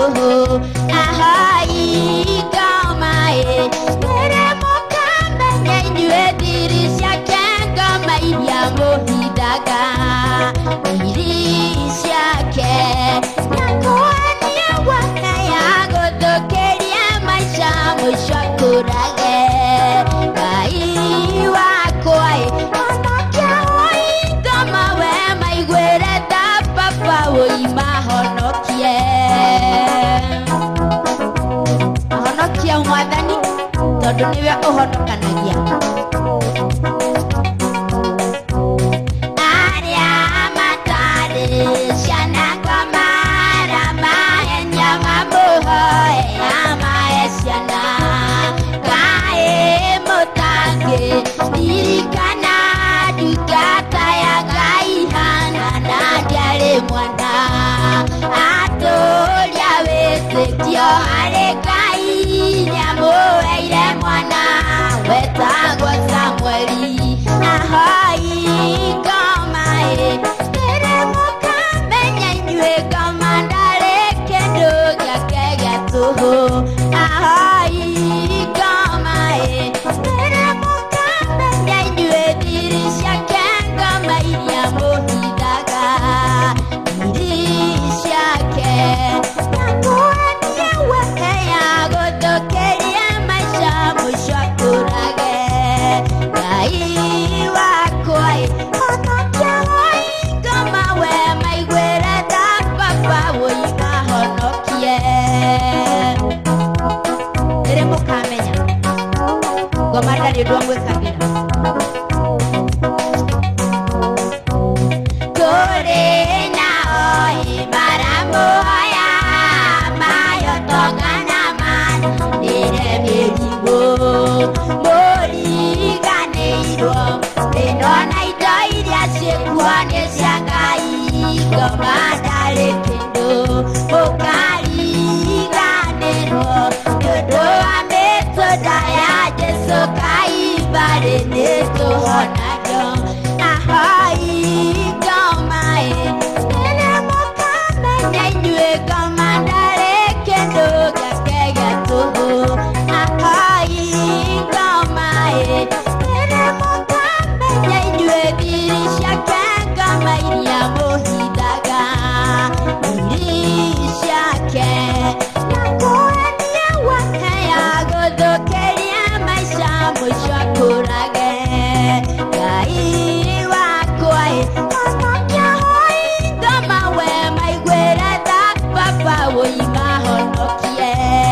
tuhu ahai kamae tere mokame nyenyue dirisha kenga maidia mohidaga dirisha ke nakuania wakaya godokeria maisha mushakurage kai wakoi onokia oi kama we maigwere da papa oi mahonokie ahonokia mwathani tondu niwe uhonokanagia aria matari ciana kamara mahenya mamuhoe amae ciana kae mutangi ririkana ndungata ya Ngai hana na ndiarĩ mwana atũria wĩtĩkio harĩ Ngai nĩamũheire mwana wetagwo Samueli ahoi komaĩ rĩrĩ mũkamenya inyuĩ ngoma ndarĩ kĩndũ gĩake gĩa tũhũ ahoi komaĩ rĩrĩ mũkamenya inyuĩ thiri ciake ngoma iria mũhithaga thiri ciake nakuania weheya gũthũkĩria maica mũico akũrage Ngai wakwa onokia woi ngoma we maigwĩre tha papa woi mahonokie rĩrĩ mũkamenya ngoma ndarĩ ũndũ wa gwĩkagĩra kũrĩ nao maramuoya mayotongana manĩre mĩrimũ mũriganĩirwo ĩno na indo iria ciĩkuo nĩ cia Ngai ngoma ndarĩ kĩndũ mũkariganĩrwo nĩũndũ wa mĩtũnda ya Jesũ Kaimbarĩ nĩtũhonagio ahoi ngomaĩ rĩrĩ mũkamenya inyuĩ ngoma ndarĩ kĩndũ gĩake gĩa tũhũ ahoi ngomaĩ rĩrĩ mũkamenya inyuĩ thiri ciake ngoma iria mũhithaga thiri ciake nakuania weheya gũthũkĩria maica mũico akũrage Ngai wakwa onokia hoi ngoma we maigwĩre tha papa woi mahonokie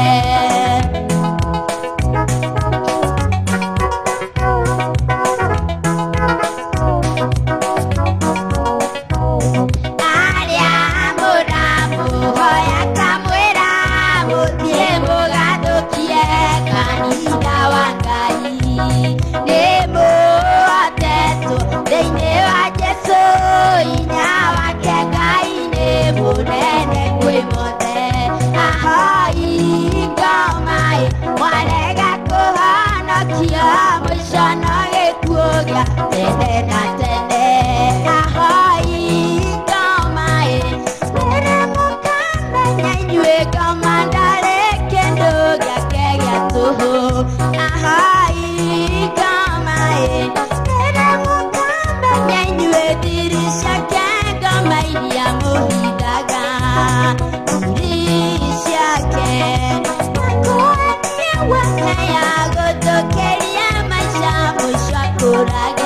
aria mũramũhoya kamwĩra mũthiĩ mũgathũkie kanitha wa Ngai nĩ mũhotetwo thĩinĩ wa Jesũ hinya wake Ngai nĩ mũnene kwĩ mothe ahoi ngomaĩ mwarega kũhonokio mũico no gĩkuũ gĩa tene na tene ahoi ngomaĩ rĩrĩ mũkamenya inyuĩ ngoma ndarĩ kĩndũ gĩake gĩa tũhũ ahoi ngomaĩ rĩrĩ mũkamenya inyuĩ thiri ciake ngoma iria mũhithaga thiri ciake nakuania weheya gũthũkĩria maica mũico akũrage